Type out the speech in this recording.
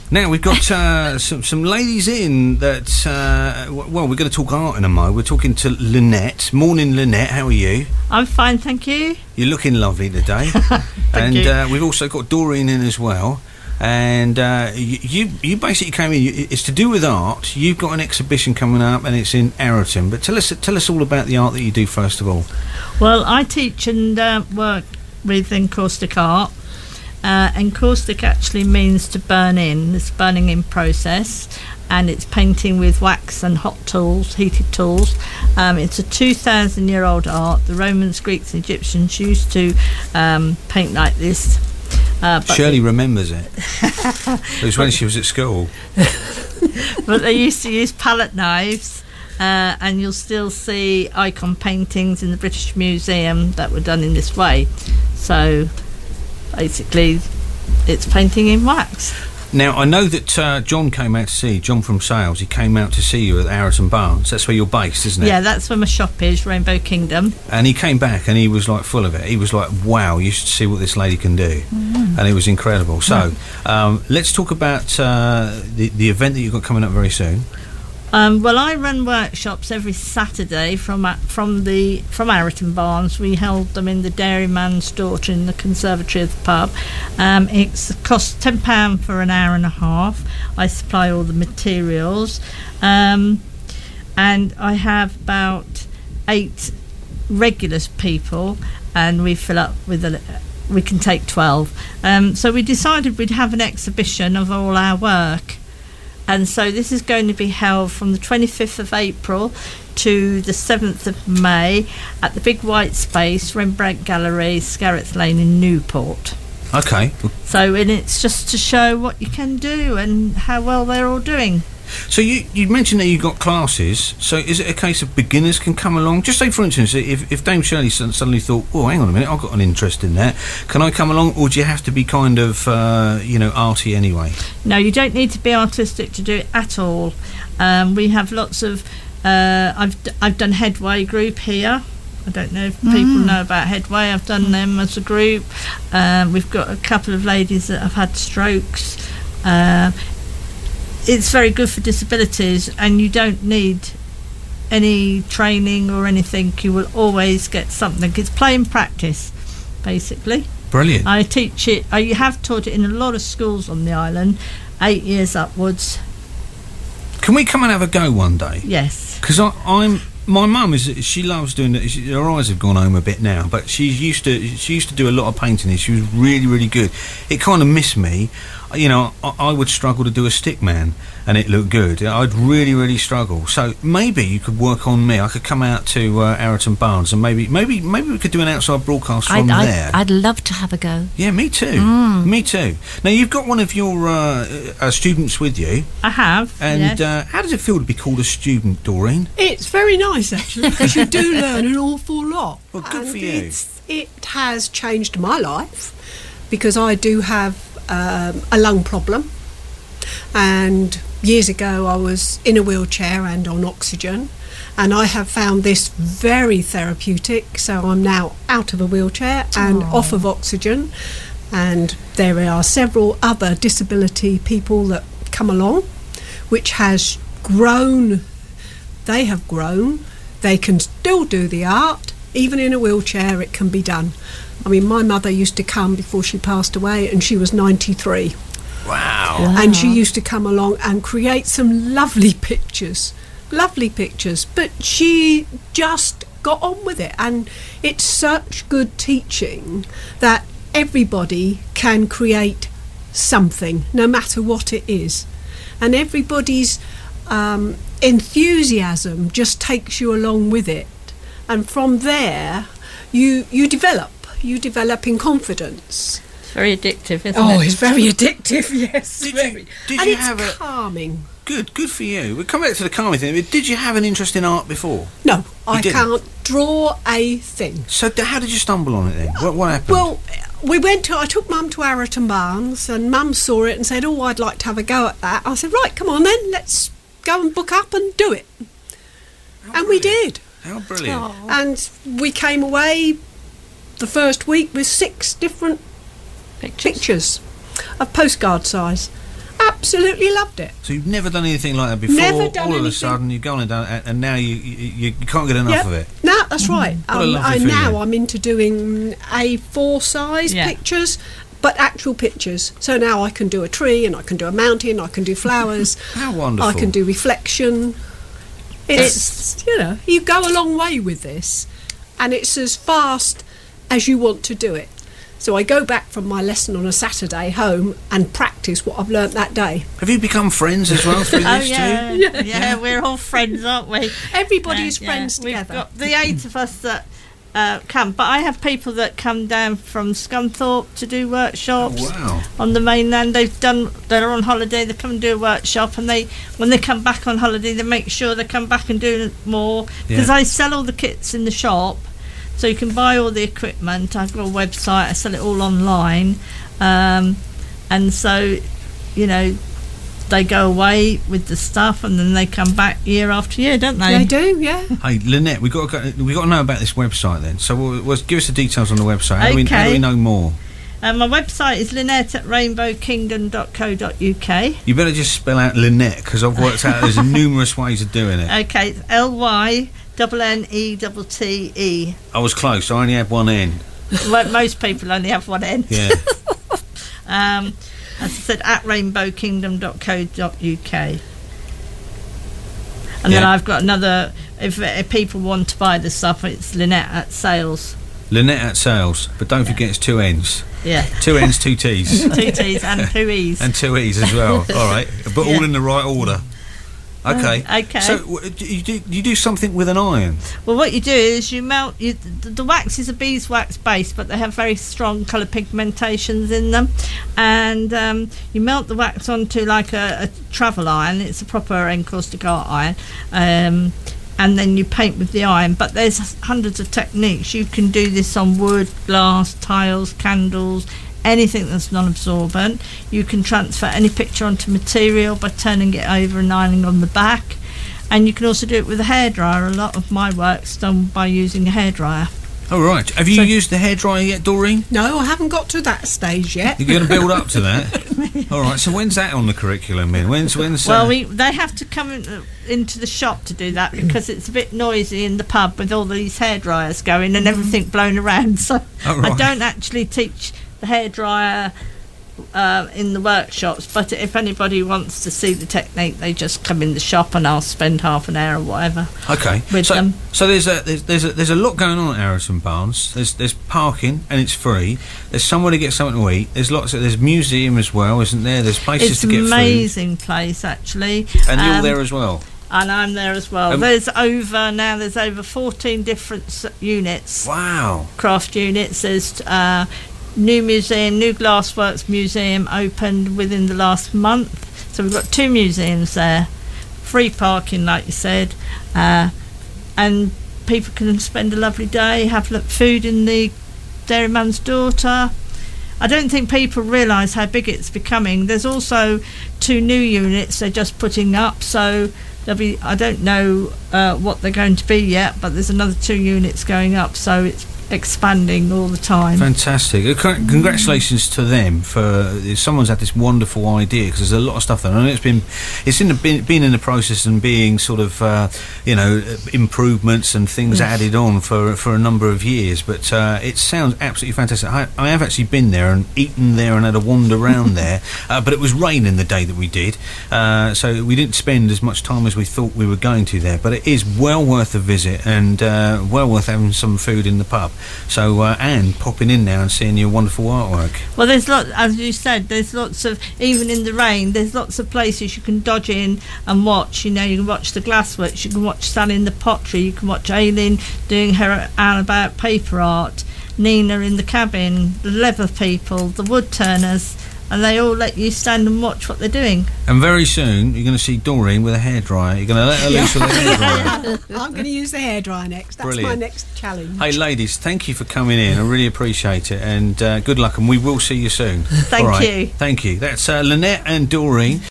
Now, we've got some ladies in that, we're going to talk art in a moment. We're talking to Lynette. Morning, Lynette. How are you? I'm fine, thank you. You're looking lovely today. Thank you. We've also got Doreen in as well. And you basically came in. It's to do with art. You've got an exhibition coming up, and it's in Arreton. But tell us all about the art that you do first of all. Well, I teach and work with encaustic art. Encaustic actually means to burn in. It's burning in process, and it's painting with wax and hot tools, heated tools. It's a 2,000-year-old art. The Romans, Greeks, and Egyptians used to paint like this. Shirley remembers it. It was when she was at school. But they used to use palette knives, and you'll still see icon paintings in the British Museum that were done in this way. So basically, it's painting in wax. Now, I know that John came out to see, John from Sales, he came out to see you at Arreton Barnes. That's where you're based, isn't it? Yeah, that's where my shop is, Rainbow Kingdom. And he came back and he was like full of it. He was like, wow, you should see what this lady can do. And it was incredible. So, let's talk about the event that you've got coming up very soon. Well, I run workshops every Saturday from Arreton Barnes. We held them in the Dairyman's Daughter in the conservatory of the pub. It costs £10 for an hour and a half. I supply all the materials, and I have about 8 regular people, and we fill up with we can take 12. So we decided we'd have an exhibition of all our work. And so this is going to be held from the 25th of April to the 7th of May at the Big White Space, Rembrandt Gallery, Scarrett Lane in Newport. Okay. So, and it's just to show what you can do and how well they're all doing. So you mentioned that you've got classes. So is it a case of beginners can come along? Just say, for instance, if Dame Shirley suddenly thought, oh, hang on a minute, I've got an interest in that. Can I come along, or do you have to be kind of, arty anyway? No, you don't need to be artistic to do it at all. We have lots of... I've done Headway group here. I don't know if people know about Headway. I've done them as a group. We've got a couple of ladies that have had strokes. It's very good for disabilities, and you don't need any training or anything. You will always get something. It's play and practice, basically. Brilliant. I teach it. I have taught it in a lot of schools on the island, 8 years upwards. Can we come and have a go one day? Yes. Because my mum she loves doing it. Her eyes have gone home a bit now, but she used to do a lot of painting. She was really, really good. It kind of missed me. You know, I would struggle to do a stick man, and it looked good. I'd really, really struggle. So maybe you could work on me. I could come out to Arreton Barnes, and maybe we could do an outside broadcast from there. I'd love to have a go. Yeah, me too. Me too. Now, you've got one of your students with you. I have. And yes. How does it feel to be called a student, Doreen? It's very nice, actually, because you do learn an awful lot. Well, good for you. It has changed my life, because I do have a lung problem, and years ago I was in a wheelchair and on oxygen, and I have found this very therapeutic. So I'm now out of a wheelchair and off of oxygen, and there are several other disability people that come along, which has grown. They have grown. They can still do the art. Even in a wheelchair it can be done. I mean, my mother used to come before she passed away, and she was 93. Wow. And she used to come along and create some lovely pictures, but she just got on with it. And it's such good teaching that everybody can create something, no matter what it is. And everybody's enthusiasm just takes you along with it. And from there, you develop in confidence. It's very addictive, isn't it? Oh, it's very addictive, yes. Did and you it's have calming. Good for you. We'll come back to the calming thing. Did you have an interest in art before? No, I didn't? can't draw a thing. So how did you stumble on it then? What happened? Well, I took Mum to Arreton Barnes, and Mum saw it and said, oh, I'd like to have a go at that. I said, right, come on then, let's go and book up and do it. And we did. How brilliant. Oh. And we came away the first week with 6 different pictures of postcard size. Absolutely loved it. So you've never done anything like that before. Never done all of a anything. sudden you've gone and done it, and now you can't get enough Yep. of it. No, that's right. What a lovely feeling. Now I'm into doing A4 size Yeah. pictures, but actual pictures. So now I can do a tree, and I can do a mountain, I can do flowers. How wonderful. I can do reflection. It's, you go a long way with this, and it's as fast as you want to do it. So I go back from my lesson on a Saturday home and practice what I've learnt that day. Have you become friends as well through Oh this yeah, too? yeah, we're all friends, aren't we? Everybody's Yeah, friends We've together. got the 8 of us that come, but I have people that come down from Scunthorpe to do workshops. Oh, wow. On the mainland. They're on holiday, they come and do a workshop, and when they come back on holiday they make sure they come back and do more, because Yeah. I sell all the kits in the shop, so you can buy all the equipment. I've got a website, I sell it all online, and so they go away with the stuff and then they come back year after year, don't they? They do, yeah. Hey, Lynette, we got to know about this website then. So we'll give us the details on the website. How do Okay. we know more? My website is lynette@rainbowkingdom.co.uk. You better just spell out Lynette, because I've worked out there's numerous ways of doing it. Okay, it's LYNNETTE. I was close. I only had one N. Well, most people only have one end. Yeah. As I said, at rainbowkingdom.co.uk. And then Yeah. I've got another, if people want to buy the stuff, it's Lynette at Sales. Lynette at Sales, but don't forget it's 2 N's. Yeah. 2 N's, 2 T's. 2 T's and 2 E's. And 2 E's as well. All right, but all Yeah. in the right order. Okay. Okay. So you do something with an iron. Well, what you do is you melt. The wax is a beeswax base, but they have very strong colour pigmentations in them, and you melt the wax onto like a travel iron. It's a proper encaustic art iron, and then you paint with the iron. But there's hundreds of techniques. You can do this on wood, glass, tiles, candles. Anything that's non-absorbent. You can transfer any picture onto material by turning it over and ironing on the back, and you can also do it with a hairdryer. A lot of my work's done by using a hairdryer. Oh, right. Have you used the hairdryer yet, Doreen? No, I haven't got to that stage yet. You're going to build up to that. All right. So when's that on the curriculum? Then when's Well, they have to come into the shop to do that because it's a bit noisy in the pub with all these hairdryers going and everything blown around. So Oh, right. I don't actually teach the hairdryer in the workshops, but if anybody wants to see the technique, they just come in the shop and I'll spend half an hour or whatever. Okay. With so, them. So there's a lot going on at Arrington Barnes. There's parking and it's free. There's somewhere to get something to eat. There's museum as well, isn't there? There's places It's to get an amazing place actually. food. And you're there as well. And I'm there as well. There's over 14 different units. Wow. Craft units. There's new Glassworks museum opened within the last month, so we've got 2 museums there, free parking like you said, and people can spend a lovely day, have food in the Dairyman's Daughter. I don't think people realise how big it's becoming. There's also 2 new units they're just putting up, so there'll be, I don't know what they're going to be yet, but there's another 2 units going up, so it's expanding all the time. Fantastic. Congratulations to them for someone's had this wonderful idea, because there's a lot of stuff there. I know been in the process and being sort of improvements and things added on for a number of years, but it sounds absolutely fantastic. I have actually been there and eaten there and had a wander around there, but it was raining the day that we did, so we didn't spend as much time as we thought we were going to there, but it is well worth a visit and well worth having some food in the pub. So Anne, popping in now and seeing your wonderful artwork. Well, there's lots, as you said, there's lots of, even in the rain, there's lots of places you can dodge in and watch. You can watch the Glassworks, you can watch Sally in the pottery, you can watch Aileen doing her Anne about paper art, Nina in the cabin, the leather people, the wood turners, and they all let you stand and watch what they're doing. And very soon you're going to see Doreen with a hairdryer. You're going to let her loose with a hairdryer. I'm going to use the hairdryer next. That's Brilliant. my next challenge. Hey ladies, thank you for coming in. I really appreciate it, and good luck, and we will see you soon. Thank All right. you. Thank you. That's Lynette and Doreen.